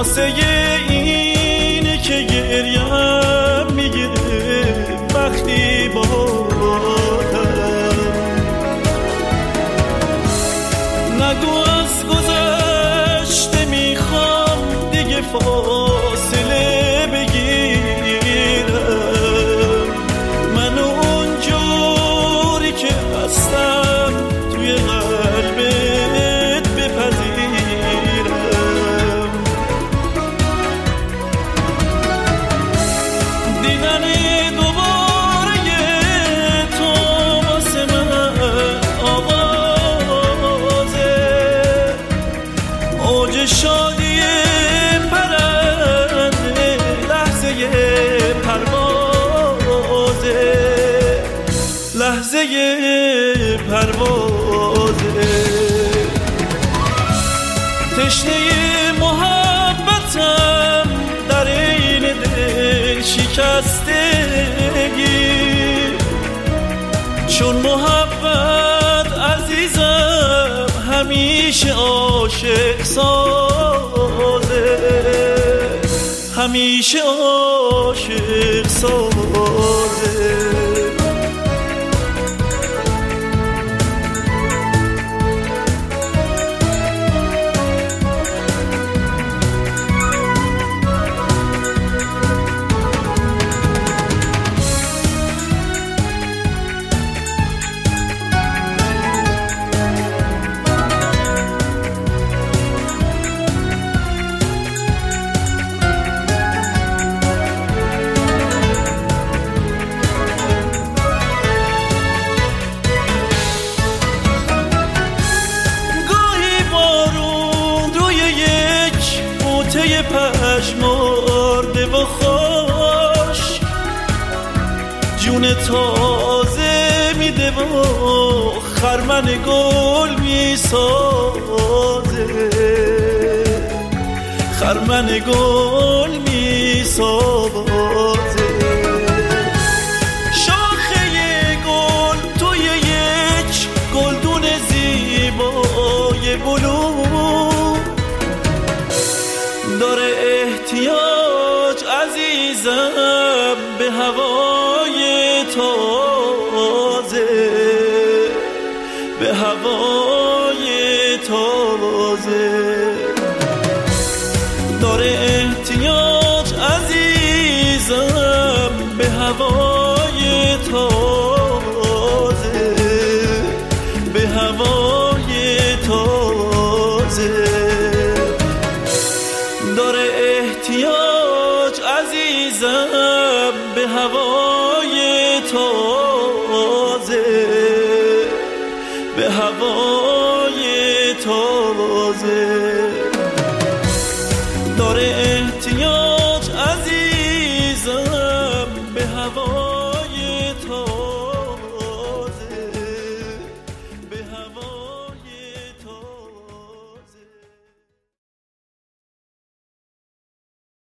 واسه اینه که گریم میگیره وقتی باهاتم. نگو از گذشته میخوام دیگه فاصله بگیرم، منو اونجوری که هستم توی قلبت بپذیرم. دیدن دوباره تو واسه من آوازه، اوج شادی پرنده لحظه پروازه، لحظه پروازه. تشنه محبتم در این دل شکستگی، چون محبت عزیزم همیشه عاشق سازه، همیشه عاشق سازه. پژمرده و خوش جون تازه میده و خرمن گل میسازه، خرمن گل میسازه. شاخه گل توی یک گلدون زیبای بلو داره احتیاج عزیزم به هوای تازه، به هوای تازه. داره احتیاج عزیزم به هوای تازه، به هوای تازه. داره احتیاج عزیزم به هوای تازه، به هوای تازه.